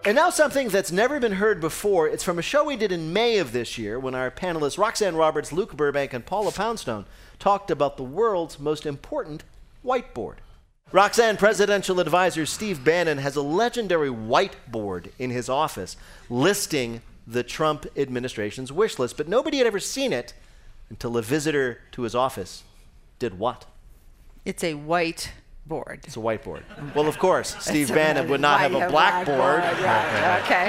And now something that's never been heard before. It's from a show we did in May of this year when our panelists Roxanne Roberts, Luke Burbank, and Paula Poundstone talked about the world's most important whiteboard. Roxanne presidential advisor Steve Bannon has a legendary whiteboard in his office listing the Trump administration's wish list, but nobody had ever seen it until a visitor to his office did what? It's a white board. It's a whiteboard. Well, of course, Steve Bannon would not have a blackboard. Right. Okay.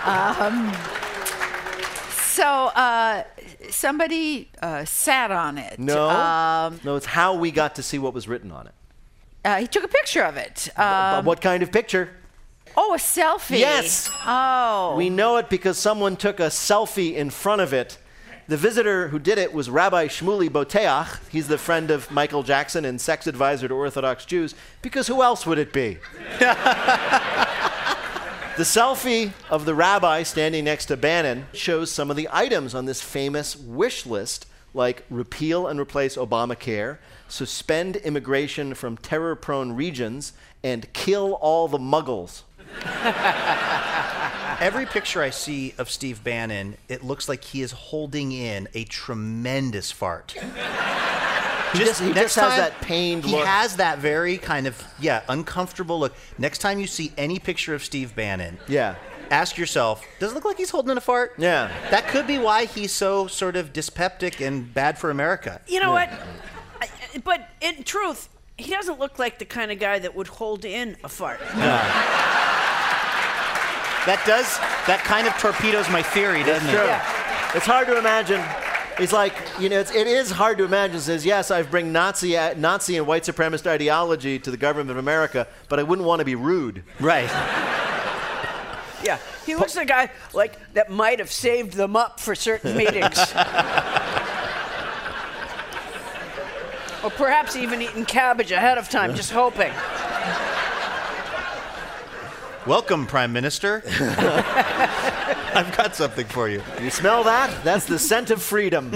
So somebody sat on it. No, it's how we got to see what was written on it. He took a picture of it. What kind of picture? Oh, a selfie. Yes. Oh. We know it because someone took a selfie in front of it. The visitor who did it was Rabbi Shmuley Boteach. He's the friend of Michael Jackson and sex advisor to Orthodox Jews, because who else would it be? The selfie of the rabbi standing next to Bannon shows some of the items on this famous wish list, like repeal and replace Obamacare, suspend immigration from terror-prone regions, and kill all the muggles. Every picture I see of Steve Bannon, it looks like he is holding in a tremendous fart. He just has that pained look. He has that very kind of, uncomfortable look. Next time you see any picture of Steve Bannon, ask yourself, does it look like he's holding in a fart? Yeah. That could be why he's so sort of dyspeptic and bad for America. You know what? But in truth, he doesn't look like the kind of guy that would hold in a fart. That kind of torpedoes my theory, doesn't it? Yeah. It's hard to imagine. He's like, it is hard to imagine. Says, yes, I bring Nazi and white supremacist ideology to the government of America, but I wouldn't want to be rude. Right. Yeah, he looks like a guy that might have saved them up for certain meetings. Or perhaps even eaten cabbage ahead of time, just hoping. Welcome, Prime Minister. I've got something for you. You smell that? That's the scent of freedom.